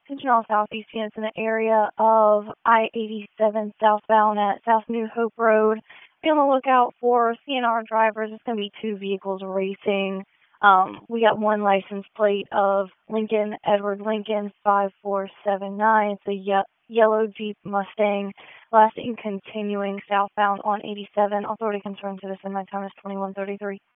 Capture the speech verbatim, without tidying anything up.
attention all southeast units in the area of I eighty-seven southbound at South New Hope Road. Be on the lookout for C N R drivers. It's going to be two vehicles racing. Um, we got one license plate of Lincoln, Edward Lincoln, five four seven nine. It's a ye- yellow Jeep Mustang, last and continuing southbound on eighty-seven. Authority confirmed to this, and my time is twenty-one thirty-three.